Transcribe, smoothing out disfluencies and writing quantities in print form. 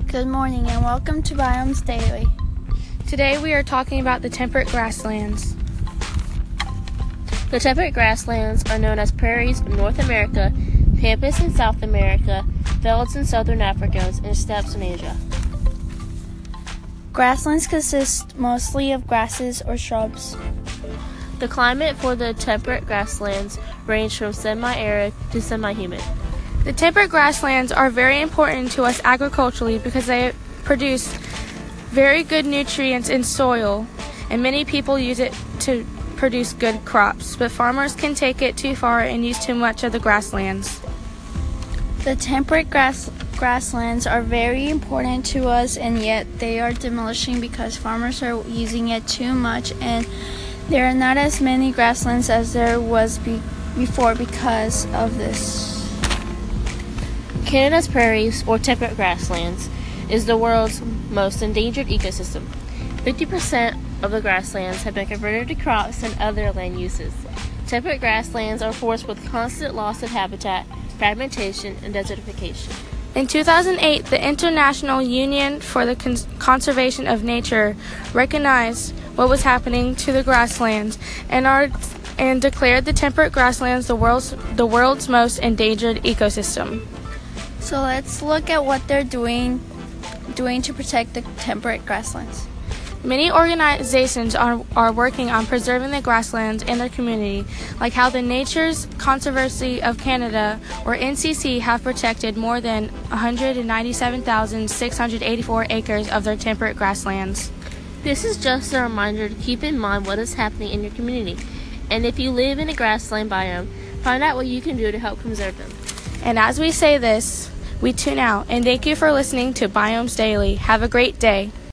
Good morning and welcome to Biomes Daily. Today we are talking about the temperate grasslands. The temperate grasslands are known as prairies in North America, pampas in South America, velds in Southern Africa, and steppes in Asia. Grasslands consist mostly of grasses or shrubs. The climate for the temperate grasslands range from semi-arid to semi-humid. The temperate grasslands are very important to us agriculturally because they produce very good nutrients in soil, and many people use it to produce good crops, but farmers can take it too far and use too much of the grasslands. The temperate grasslands are very important to us, and yet they are diminishing because farmers are using it too much, and there are not as many grasslands as there was before because of this. Canada's prairies, or temperate grasslands, is the world's most endangered ecosystem. 50% of the grasslands have been converted to crops and other land uses. Temperate grasslands are forced with constant loss of habitat, fragmentation, and desertification. In 2008, the International Union for the Conservation of Nature recognized what was happening to the grasslands and declared the temperate grasslands the world's most endangered ecosystem. So let's look at what they're doing to protect the temperate grasslands. Many organizations are working on preserving the grasslands in their community, like how the Nature's Conservancy of Canada, or NCC, have protected more than 197,684 acres of their temperate grasslands. This is just a reminder to keep in mind what is happening in your community, and if you live in a grassland biome, find out what you can do to help conserve them. And as we say this, we tune out, and thank you for listening to Biomes Daily. Have a great day.